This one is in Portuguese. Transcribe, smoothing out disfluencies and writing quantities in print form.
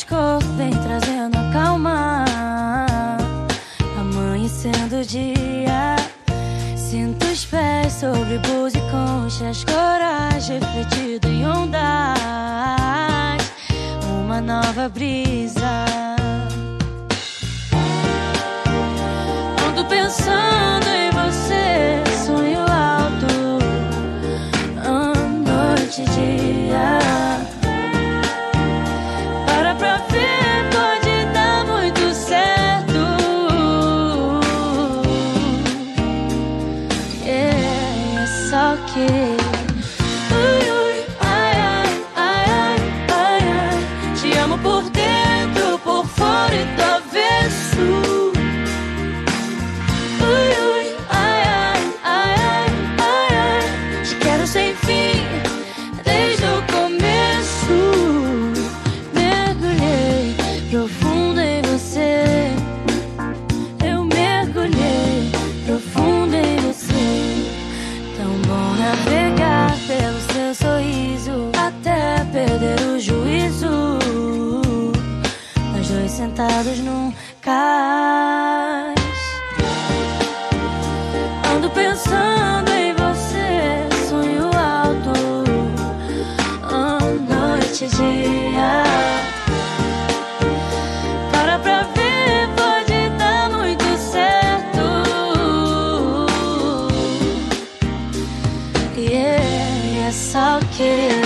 frescor vem trazendo a calma, amanhecendo o dia. Sinto os pés sobre búzios e conchas, coragem refletido em ondas, uma nova brisa. Ando pensando em você, sonho alto, noite e dia. Para pra ver, pode dar muito certo. É só que ui, ui, ai, ai, ai, ai, ai, ai. Te amo por dentro, por fora e do avesso. Sem fim, desde o começo. Mergulhei profundo em você. Eu mergulhei profundo em você. Tão bom navegar pelo seu sorriso até perder o juízo. Nós dois sentados num cais. Ando pensando em você, sonho alto, noite e dia. Para pra ver, pode dar muito certo. Yeah, é só que